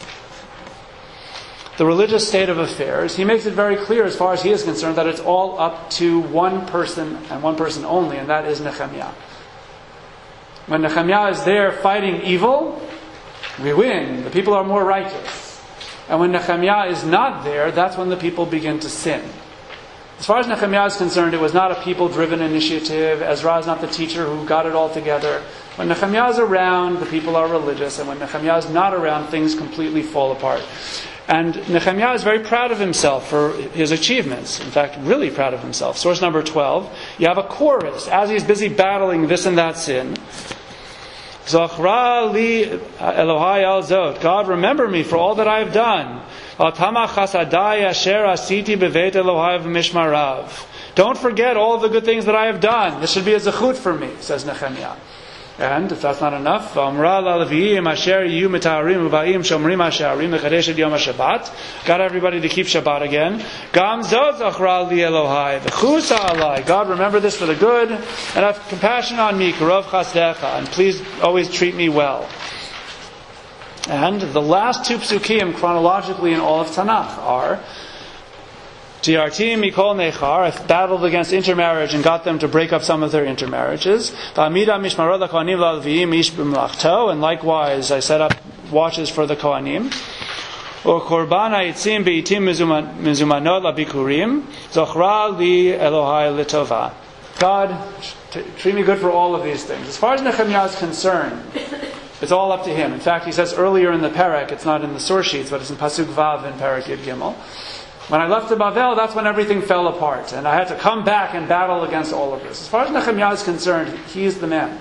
the religious state of affairs, he makes it very clear, as far as he is concerned, that it's all up to one person and one person only, and that is Nehemiah. When Nehemiah is there fighting evil, we win. The people are more righteous. And when Nehemiah is not there, that's when the people begin to sin. As far as Nehemiah is concerned, it was not a people-driven initiative. Ezra is not the teacher who got it all together. When Nehemiah is around, the people are religious. And when Nehemiah is not around, things completely fall apart. And Nehemiah is very proud of himself for his achievements. In fact, really proud of himself. Source number twelve. You have a chorus. As he's busy battling this and that sin, Zochra li Elohai al zot. God, remember me for all that I have done. Al tamach chasadai asher asiti beveit Elohai v'mishmarav. Don't forget all the good things that I have done. This should be a zechut for me, says Nehemiah. And if that's not enough, got everybody to keep Shabbat again. God, remember this for the good, and have compassion on me, and please always treat me well. And the last two psukim chronologically in all of Tanakh are Tiartim Mikol Nechar, I battled against intermarriage and got them to break up some of their intermarriages. And likewise, I set up watches for the Kohanim. Or Korban Haitzim Beitim Mizumanot Labikurim, Zochra Li Elohai Litova. God, t- treat me good for all of these things. As far as Nehemiah is concerned, it's all up to him. In fact, he says earlier in the Perek, it's not in the source sheets, but it's in Pasuk Vav in Perek Yud Gimel. When I left to Bavel, that's when everything fell apart. And I had to come back and battle against all of this. As far as Nehemiah is concerned, he's the man.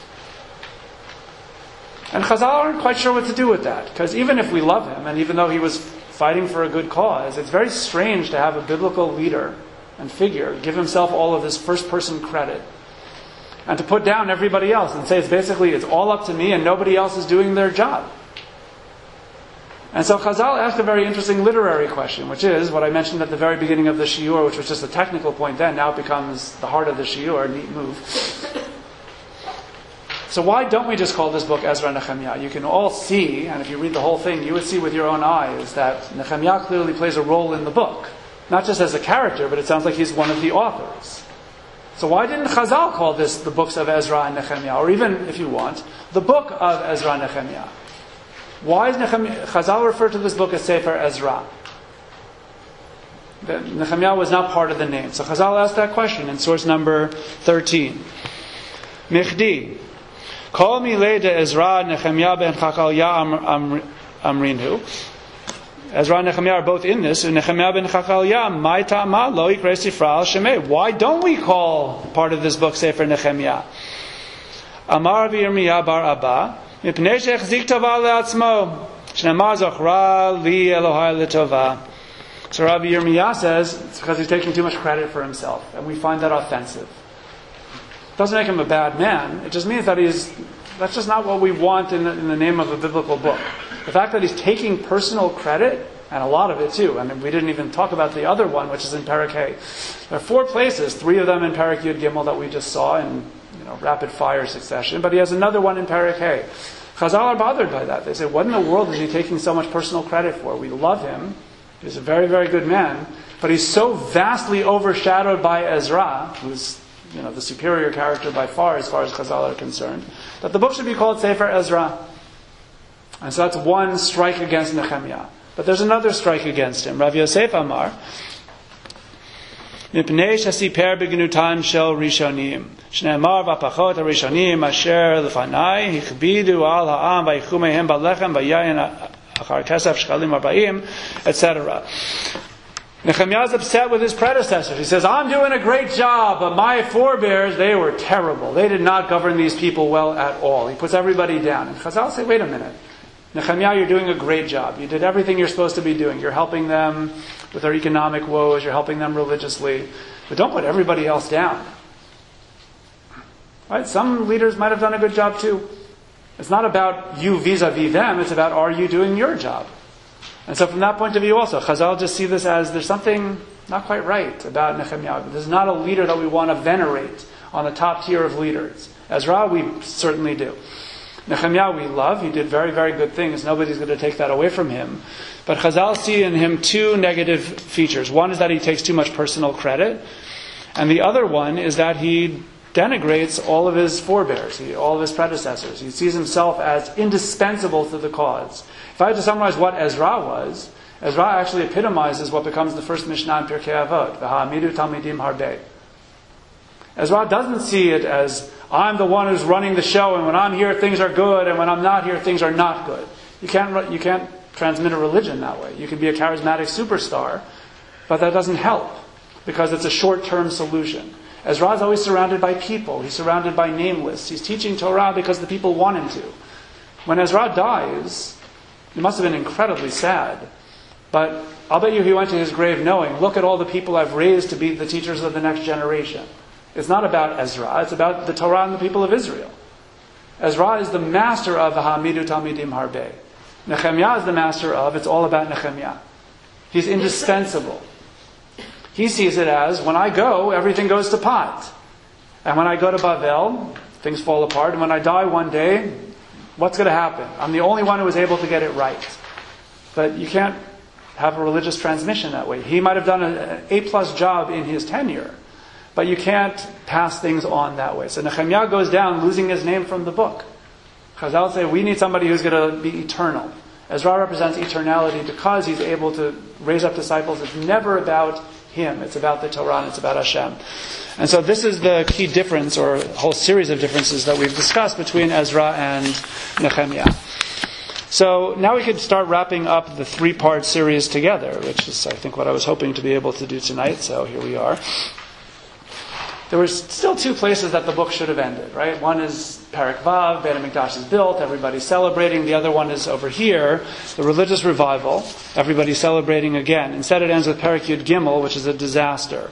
And Chazal aren't quite sure what to do with that. Because even if we love him, and even though he was fighting for a good cause, it's very strange to have a biblical leader and figure give himself all of this first-person credit. And to put down everybody else and say it's basically, it's all up to me and nobody else is doing their job. And so Chazal asked a very interesting literary question, which is what I mentioned at the very beginning of the shiur, which was just a technical point then. Now it becomes the heart of the shiur. Neat move. So why don't we just call this book Ezra Nehemiah? You can all see, and if you read the whole thing, you would see with your own eyes that Nehemiah clearly plays a role in the book. Not just as a character, but it sounds like he's one of the authors. So why didn't Chazal call this the books of Ezra and Nehemiah? Or even, if you want, the book of Ezra and Nehemiah? Why is Nehemiah, Chazal refer to this book as Sefer Ezra? The, Nehemiah was not part of the name. So Chazal asked that question in source number thirteen. Michdi. Kol milei de Ezra Nehemiah ben Chakaliah amrinu. Ezra and Nehemiah are both in this. Nehemiah ben Chakaliah, mai ta'ama lo yikra sifra al shemei. Why don't we call part of this book Sefer Nehemiah? Amar v'Yirmiyah bar Abba. So Rabbi Yirmiyah says it's because he's taking too much credit for himself, and we find that offensive. It doesn't make him a bad man. It just means that he's that's just not what we want in the, in the name of a biblical book. The fact that he's taking personal credit, and a lot of it too. I mean, we didn't even talk about the other one, which is in Perek Hay. There are four places, three of them in Perek Yud Gimel that we just saw in rapid fire succession, but he has another one in Perek Hay. Chazal are bothered by that. They say, what in the world is he taking so much personal credit for? We love him. He's a very, very good man, but he's so vastly overshadowed by Ezra, who's you know the superior character by far as far as Chazal are concerned, that the book should be called Sefer Ezra. And so that's one strike against Nehemiah. But there's another strike against him. Rav Yosef Amar, מפני שסיפר בגנותן של ראשונים, שנאמר והפחות הראשונים אשר לפני הכבידו על העם ויקחו מהם בלחם ויין אחר כסף שקלים ארבעים, et cetera. Nehemiah is upset with his predecessors. He says, I'm doing a great job, but my forebears, they were terrible. They did not govern these people well at all. He puts everybody down. And Chazal say, wait a minute. Nehemiah, you're doing a great job. You did everything you're supposed to be doing. You're helping them with their economic woes. You're helping them religiously. But don't put everybody else down. Right? Some leaders might have done a good job too. It's not about you vis-a-vis them. It's about, are you doing your job? And so from that point of view also, Chazal just see this as there's something not quite right about Nehemiah. This is not a leader that we want to venerate on the top tier of leaders. Ezra, we certainly do. Nehemiah we love. He did very, very good things. Nobody's going to take that away from him. But Chazal see in him two negative features. One is that he takes too much personal credit. And the other one is that he denigrates all of his forebears, he, all of his predecessors. He sees himself as indispensable to the cause. If I had to summarize what Ezra was, Ezra actually epitomizes what becomes the first Mishnah in Pirkei Avot, V'ha'amidu talmidim harbei. Ezra doesn't see it as, I'm the one who's running the show, and when I'm here things are good, and when I'm not here things are not good. You can't, you can't transmit a religion that way. You can be a charismatic superstar, but that doesn't help, because it's a short-term solution. Ezra is always surrounded by people. He's surrounded by nameless. He's teaching Torah because the people want him to. When Ezra dies, it must have been incredibly sad. But I'll bet you he went to his grave knowing, look at all the people I've raised to be the teachers of the next generation. It's not about Ezra. It's about the Torah and the people of Israel. Ezra is the master of Ha'amidu Talmidim Harbe. Nehemiah is the master of, it's all about Nehemiah. He's indispensable. He sees it as, when I go, everything goes to pot. And when I go to Bavel, things fall apart. And when I die one day, what's going to happen? I'm the only one who was able to get it right. But you can't have a religious transmission that way. He might have done an A-plus job in his tenure, but you can't pass things on that way. So Nehemiah goes down, losing his name from the book. Chazal say, we need somebody who's going to be eternal. Ezra represents eternality because he's able to raise up disciples. It's never about him. It's about the Torah and it's about Hashem. And so this is the key difference, or a whole series of differences that we've discussed between Ezra and Nehemiah. So now we could start wrapping up the three-part series together, which is, I think, what I was hoping to be able to do tonight. So here we are. There were still two places that the book should have ended, right? One is Perek Vav, Beit HaMikdash is built, everybody's celebrating. The other one is over here, the religious revival, everybody's celebrating again. Instead it ends with Perek Yud Gimel, which is a disaster.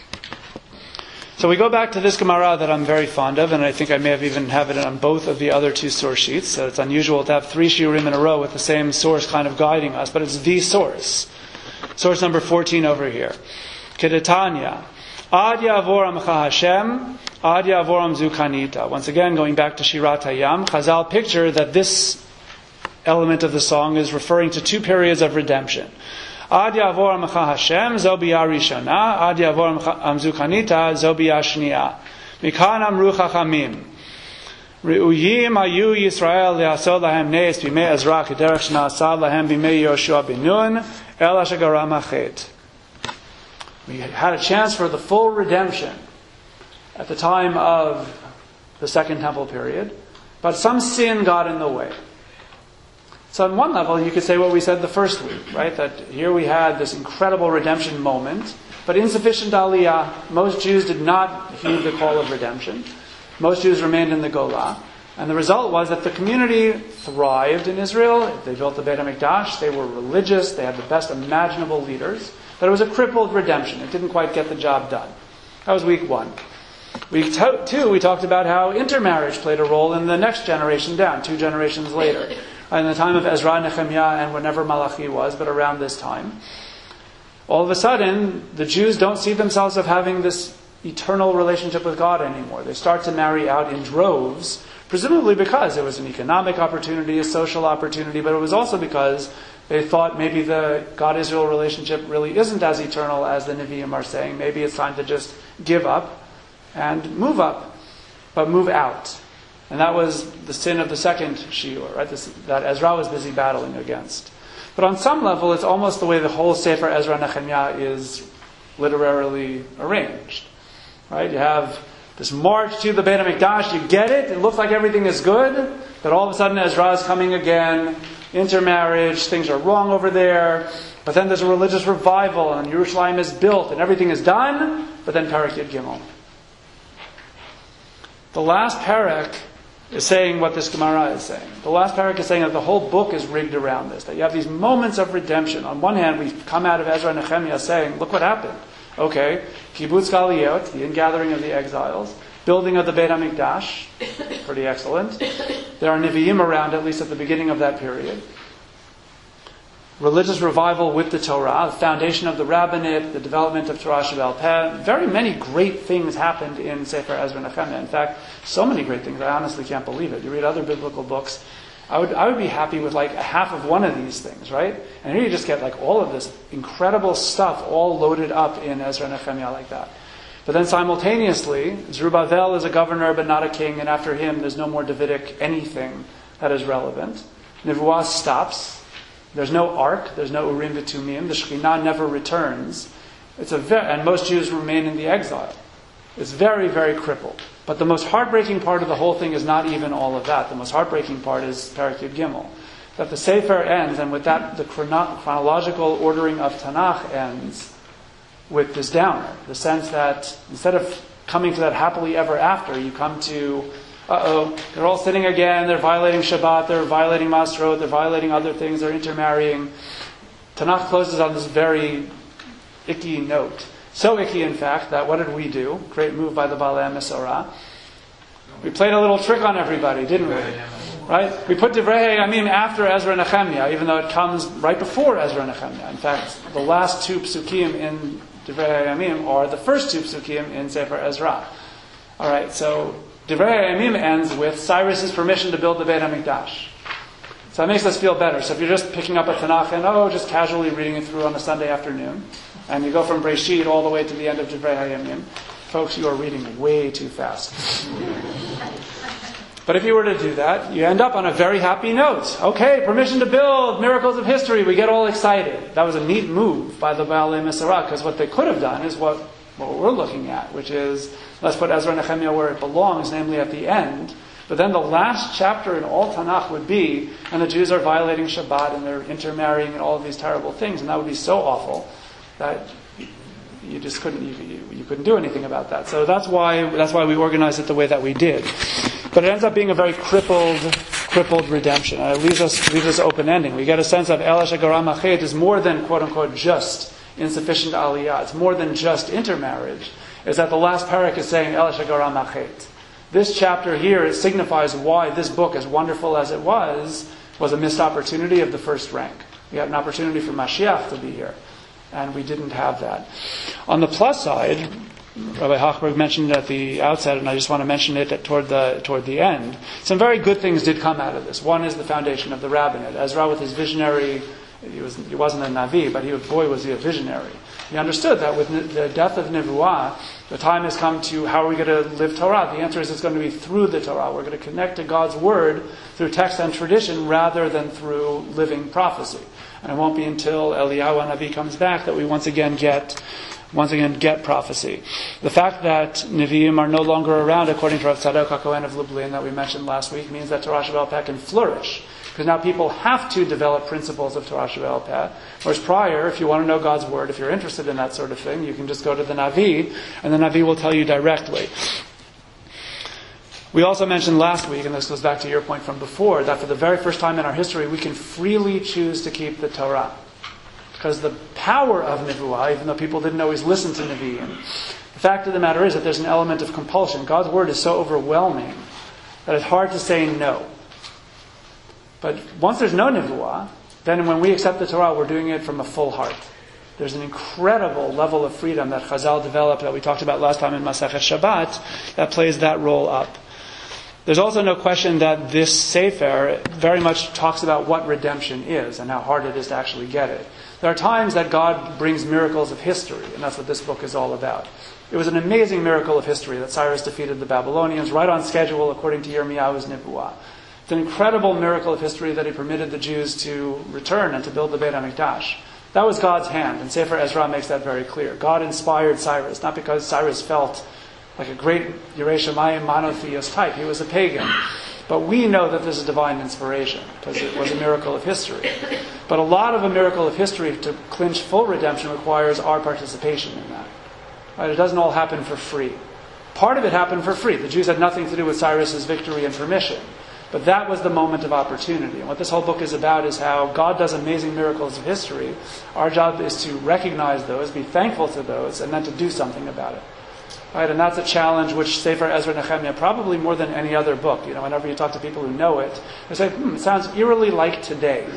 So we go back to this Gemara that I'm very fond of, and I think I may have even have it on both of the other two source sheets. So it's unusual to have three shiurim in a row with the same source kind of guiding us, but it's the source. Source number fourteen over here. Kedetanya. Ad Yavor Amcha Hashem, Ad Yavor Amzu Kanita. Once again, going back to Shirat Hayam, Chazal picture that this element of the song is referring to two periods of redemption. Ad Yavor Amcha Hashem, Zo Biyah Rishona, Ad Yavor Amzu Kanita, Zo Biyah Shniya. Mikan Amru Chachamim. Re'uyim Ayu Yisrael Le'asod Lahem Neis Bimei Ezra Kederech Shna'asad Lahem Bimei Yoshua Ben Nun, El Hashagarama Chet. We had a chance for the full redemption at the time of the Second Temple period, but some sin got in the way. So on one level, you could say what we said the first week, right? That here we had this incredible redemption moment, but insufficient aliyah. Most Jews did not heed the call of redemption. Most Jews remained in the Golah. And the result was that the community thrived in Israel. They built the Beit HaMikdash. They were religious. They had the best imaginable leaders. But it was a crippled redemption. It didn't quite get the job done. That was week one. Week two, we talked about how intermarriage played a role in the next generation down, two generations later. In the time of Ezra, Nehemiah, and whenever Malachi was, but around this time. All of a sudden, the Jews don't see themselves as having this eternal relationship with God anymore. They start to marry out in droves, presumably because it was an economic opportunity, a social opportunity, but it was also because they thought maybe the God-Israel relationship really isn't as eternal as the Nevi'im are saying. Maybe it's time to just give up and move up, but move out. And that was the sin of the second shiur, right? This, that Ezra was busy battling against. But on some level, it's almost the way the whole Sefer Ezra Nehemiah is literarily arranged, right? You have this march to the Beit HaMikdash, you get it, it looks like everything is good, but all of a sudden Ezra is coming again, intermarriage, things are wrong over there, but then there's a religious revival, and Yerushalayim is built, and everything is done, but then Perek Yud Gimel. The last Perek is saying what this Gemara is saying. The last Perek is saying that the whole book is rigged around this, that you have these moments of redemption. On one hand, we come out of Ezra and Nehemiah saying, look what happened. Okay, Kibbutz Galiyot, the ingathering of the exiles, building of the Beit HaMikdash, pretty excellent. There are Nevi'im around, at least at the beginning of that period. Religious revival with the Torah, the foundation of the rabbinate, the development of Torah Sheba'al Peh. Very many great things happened in Sefer Ezra Nehemiah. In fact, so many great things, I honestly can't believe it. You read other biblical books, I would I would be happy with like a half of one of these things, right? And here you just get like all of this incredible stuff all loaded up in Ezra Nehemiah like that. But then simultaneously, Zerubbabel is a governor but not a king, and after him there's no more Davidic anything that is relevant. Nevuah stops. There's no ark. There's no Urim v'Tumim. The Shekhinah never returns. It's a very, and most Jews remain in the exile. It's very, very crippled. But the most heartbreaking part of the whole thing is not even all of that. The most heartbreaking part is Perek Yud Gimel. That the Sefer ends, and with that the chrono- chronological ordering of Tanakh ends with this downer. The sense that instead of coming to that happily ever after. You come to, uh-oh, they're all sitting again, they're violating Shabbat, they're violating Masrot, they're violating other things, they're intermarrying. Tanakh closes on this very icky note. So icky, in fact, that what did we do? Great move by the Baalei Mesorah. We played a little trick on everybody, didn't we? Right? We put Divrei Hayamim after Ezra and Nehemiah, even though it comes right before Ezra and Nehemiah. In fact, the last two psukim in Divrei Hayamim are the first two psukim in Sefer Ezra. All right, so Divrei Hayamim ends with Cyrus's permission to build the Beit HaMikdash. So that makes us feel better. So if you're just picking up a Tanakh and, oh, just casually reading it through on a Sunday afternoon, and you go from Breshit all the way to the end of Divrei Hayamim, folks, you are reading way too fast. But if you were to do that, you end up on a very happy note. Okay, permission to build, miracles of history, we get all excited. That was a neat move by the Baalei Mesorah, because what they could have done is what, what we're looking at, which is, let's put Ezra and Nehemiah where it belongs, namely at the end. But then the last chapter in all Tanakh would be, and the Jews are violating Shabbat, and they're intermarrying, and all of these terrible things, and that would be so awful that you just couldn't you, you, you couldn't do anything about that. So that's why that's why we organized it the way that we did. But it ends up being a very crippled, crippled redemption. And it leaves us leaves us open ending. We get a sense of El Shagaram Achet is more than quote unquote just insufficient aliyah. It's more than just intermarriage. Is that the last parak is saying El Shagaram Achet. This chapter here it signifies why this book, as wonderful as it was, was a missed opportunity of the first rank. We had an opportunity for Mashiach to be here. And we didn't have that. On the plus side, Rabbi Hochberg mentioned it at the outset, and I just want to mention it at, toward the toward the end. Some very good things did come out of this. One is the foundation of the rabbinate. Ezra, with his visionary, he was he wasn't a Navi, but he boy was he a visionary. He understood that with the death of Nevuah, the time has come to how are we going to live Torah? The answer is it's going to be through the Torah. We're going to connect to God's word through text and tradition rather than through living prophecy. And it won't be until Eliyahu Hanavi comes back that we once again get, once again get prophecy. The fact that Nevi'im are no longer around, according to Rav Tzadok HaKohen of Lublin that we mentioned last week, means that Torah Sheba'al Peh can flourish. Because now people have to develop principles of Torah Sheba'al Peh. Whereas prior, if you want to know God's word, if you're interested in that sort of thing, you can just go to the Navi, and the Navi will tell you directly. We also mentioned last week, and this goes back to your point from before, that for the very first time in our history, we can freely choose to keep the Torah. Because the power of Nevuah, even though people didn't always listen to Nevi'im, the fact of the matter is that there's an element of compulsion. God's word is so overwhelming that it's hard to say no. But once there's no Nevuah, then when we accept the Torah, we're doing it from a full heart. There's an incredible level of freedom that Chazal developed, that we talked about last time in Masechet Shabbat, that plays that role up. There's also no question that this Sefer very much talks about what redemption is and how hard it is to actually get it. There are times that God brings miracles of history, and that's what this book is all about. It was an amazing miracle of history that Cyrus defeated the Babylonians right on schedule according to Yirmiyahu's Nebuah. It's an incredible miracle of history that he permitted the Jews to return and to build the Beit HaMikdash. That was God's hand, and Sefer Ezra makes that very clear. God inspired Cyrus, not because Cyrus felt like a great Yerei Shamayim monotheist type. He was a pagan. But we know that this is divine inspiration, because it was a miracle of history. But a lot of a miracle of history to clinch full redemption requires our participation in that. Right? It doesn't all happen for free. Part of it happened for free. The Jews had nothing to do with Cyrus's victory and permission. But that was the moment of opportunity. And what this whole book is about is how God does amazing miracles of history. Our job is to recognize those, be thankful to those, and then to do something about it. Right, and that's a challenge which Sefer Ezra Nehemiah, probably more than any other book, you know, whenever you talk to people who know it, they say, hmm, it sounds eerily like today.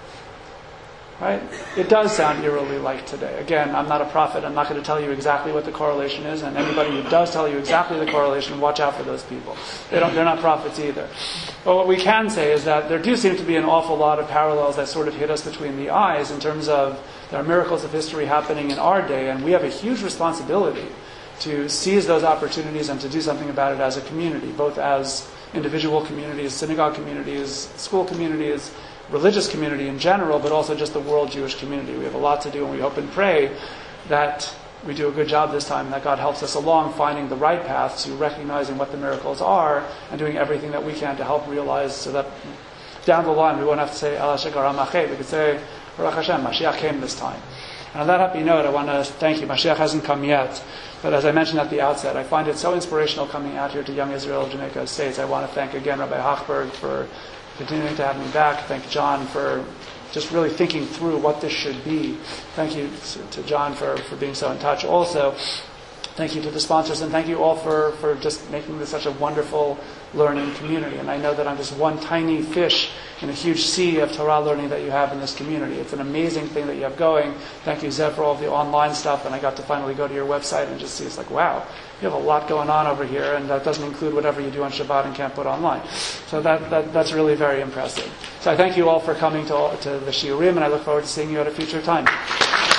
Right? It does sound eerily like today. Again, I'm not a prophet. I'm not going to tell you exactly what the correlation is, and anybody who does tell you exactly the correlation, watch out for those people. They don't, they're not prophets either. But what we can say is that there do seem to be an awful lot of parallels that sort of hit us between the eyes in terms of there are miracles of history happening in our day, and we have a huge responsibility to seize those opportunities and to do something about it as a community, both as individual communities, synagogue communities, school communities, religious community in general, but also just the world Jewish community. We have a lot to do, and we hope and pray that we do a good job this time and that God helps us along finding the right path to recognizing what the miracles are and doing everything that we can to help realize so that down the line we won't have to say, Allah Shagaram Achet. We could say, Baruch Hashem, Mashiach came this time. And on that happy note, I want to thank you. Mashiach hasn't come yet, but as I mentioned at the outset, I find it so inspirational coming out here to Young Israel of Jamaica Estates. I want to thank again Rabbi Hochberg for continuing to have me back. Thank John for just really thinking through what this should be. Thank you to John for, for being so in touch. Also, thank you to the sponsors, and thank you all for, for just making this such a wonderful learning community. And I know that I'm just one tiny fish in a huge sea of Torah learning that you have in this community. It's an amazing thing that you have going. Thank you, Zev, for all of the online stuff. And I got to finally go to your website and just see, it's like, wow, you have a lot going on over here, and that doesn't include whatever you do on Shabbat and can't put online. So that, that that's really very impressive. So I thank you all for coming to, to the Shiurim, and I look forward to seeing you at a future time.